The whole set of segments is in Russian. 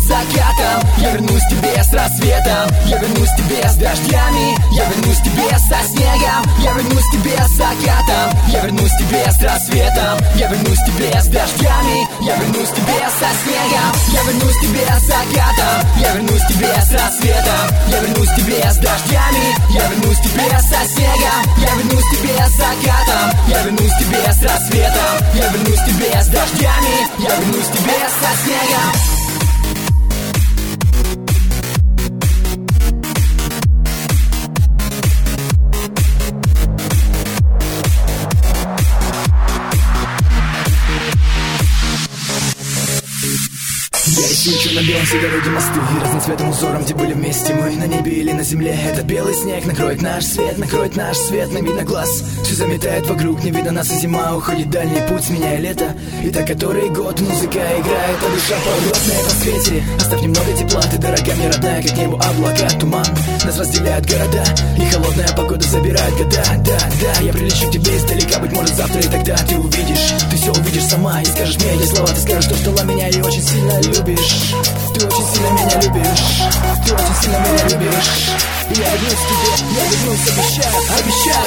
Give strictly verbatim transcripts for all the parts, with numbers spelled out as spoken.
с закатом, я вернусь тебе с рассветом, я вернусь тебе с дождями, я вернусь тебе со снегом, я вернусь тебе с закатом, я вернусь тебе с рассветом, я вернусь тебе с дождями, я вернусь тебе со снегом, я вернусь тебе с закатом, я вернусь тебе с рассветом, я вернусь тебе с дождями, я вернусь тебе со снегом, я вернусь тебе с закатом, я вернусь тебе с рассветом, я вернусь тебе с дождями, я вернусь тебе со снегом. Я ищу на белом все дороги, мосты и разноцветным узором, где были вместе мы на небе или на земле. Этот белый снег накроет наш свет, накроет наш свет, нам видно глаз. Все заметает вокруг, не видно нас, и зима уходит дальний путь, сменяя лето. И так который год музыка играет, а душа поет на этом свете. Оставь немного тепла, ты дорога мне родная, как небо облака, туман. Нас разделяют города, и холодная погода забирает года. Да, да, я прилечу к тебе издалека, быть может завтра, и тогда ты увидишь. Ты все увидишь сама и скажешь мне эти слова, ты скажешь, что ждала меня и очень сильно любишь. Ты очень сильно меня любишь, ты очень сильно меня любишь. Я вернусь к тебе, я вернусь, обещаю, обещаю.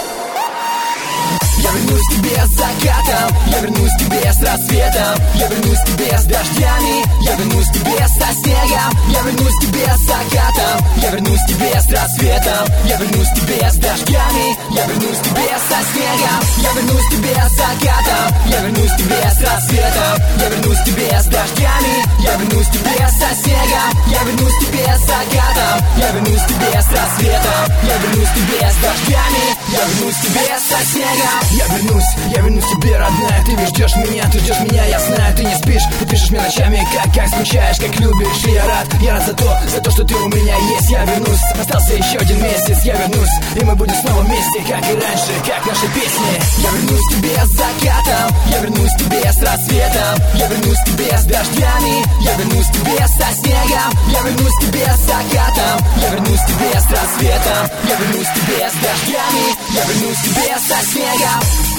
Я вернусь к тебе с закатом, я вернусь к тебе с рассветом, я вернусь к тебе с дождями, я вернусь к тебе со снегом, я вернусь к тебе с закатом, я вернусь к тебе с рассветом, я вернусь к тебе с дождями, я вернусь к тебе со снегом, я вернусь к тебе с закатом, я вернусь к тебе с рассветом, я вернусь к тебе с дождями, я вернусь к тебе со снегом, я вернусь к тебе с закатом, я вернусь к тебе с рассветом, я вернусь к тебе с дождями, я вернусь к тебе со снегом. Я вернусь, я вернусь к тебе, родная. Ты ведь ждешь меня, ты ждешь меня, я знаю. Ты не спишь, ты пишешь мне ночами, как, как скучаешь, как любишь. И я рад, я рад за то, за то, что ты у меня есть. Я вернусь, остался еще один месяц. Я вернусь, и мы будем снова вместе, как и раньше, как наши песни. Я вернусь к тебе с закатом, я вернусь к тебе с рассветом, я вернусь к тебе с дождями, я вернусь к тебе со снегом, я вернусь к тебе с закатом, я вернусь к тебе с рассветом, я вернусь к тебе с дождями, я вернусь к тебе со снегом.